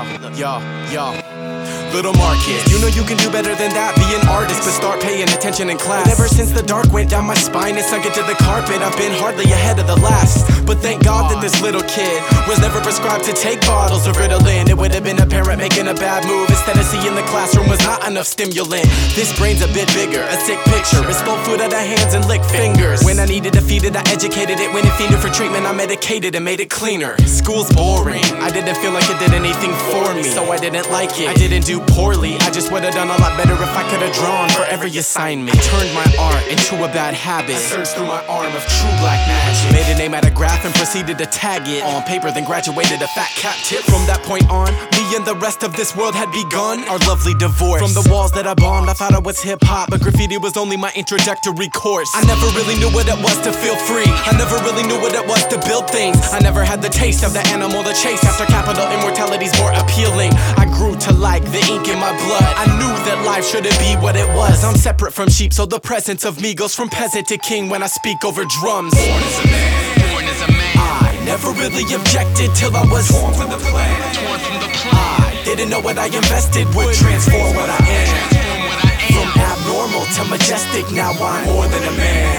Yo. Little Marcus, you know you can do better than that, be an artist, but start paying attention in class. But ever since the dark went down my spine and sunk into the carpet, I've been hardly ahead of the last. But thank God that this little kid was never prescribed to take bottles of Ritalin. It would have been a parent making a bad move. Instead of seeing the classroom was not enough stimulant. This brain's a bit bigger, a sick picture. It stole food out of hands and licked fingers. When I needed to feed it, I educated it. When it needed for treatment, I medicated and made it cleaner. School's boring, I didn't feel like it did anything for me, so I didn't like it. I didn't do poorly, I just would've done a lot better if I could've drawn for every assignment. Turned my art into a bad habit. I searched through my arm of true black magic. Made a name out of graph and proceeded to tag it on paper, then graduated a fat cat tip. From that point on, me and the rest of this world had begun our lovely divorce. From the walls that I bombed, I thought I was hip-hop, but graffiti was only my introductory course. I never really knew what it was to feel free. I never really knew what it was to build things. I never had the taste of the animal to chase after capital immortality's more appealing. I grew to like the ink in my blood. I knew that life shouldn't be what it was. I'm separate from sheep, so the presence of me goes from peasant to king when I speak over drums. Born as a man, I never really objected till I was torn from the plan. I didn't know what I invested would transform what I am. From abnormal to majestic, now I'm more than a man.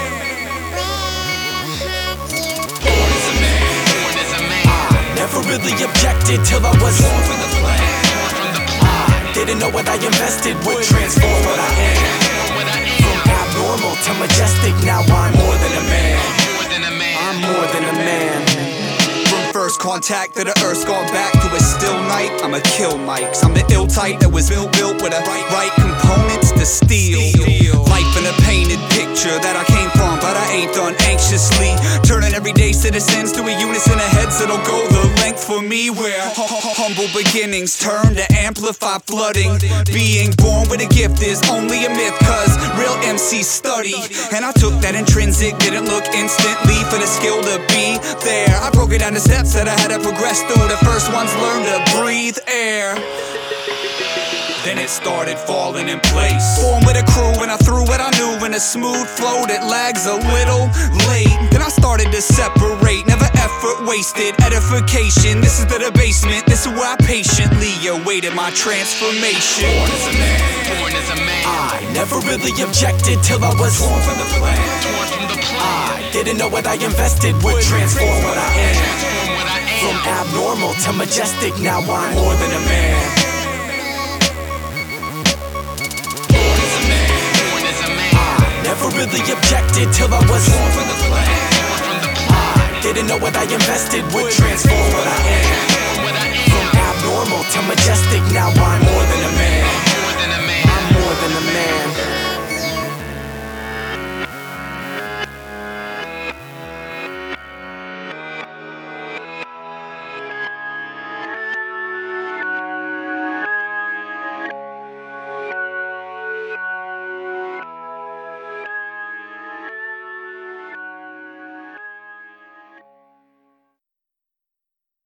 Born as a man, I never really objected till I was torn from the plan. Didn't know what I invested would transform what I am. From abnormal to majestic, now I'm more than a man. I'm more than a man. From first contact to the earth's gone back to a still night, I'ma kill mics. I'm the ill type that was built with the right components to steal. Life in a painted picture that I came from, but I ain't done anxiously. Turning everyday citizens to a unison of heads that'll go the length for me. Where humble beginnings turn to amplify flooding. Being born with a gift is only a myth, cause real MCs study. And I took that intrinsic, didn't look instantly for the skill to be there. I broke it down to steps that I had to progress through. The first ones learned to breathe air, then it started falling in place. Born with a crew and I threw what I knew in a smooth flow that lags a little late. Then I started to separate, never effort wasted, edification. This is the basement, this is where I patiently awaited my transformation. Born as a man, I never really objected till I was torn from the plan. I didn't know what I invested would transform what I am. From abnormal to majestic, now I'm more than a man. Never really objected till I was Torn from the plan. I didn't know what I invested would transform what I am. From abnormal to majestic, now I'm more than a man. I'm more than a man.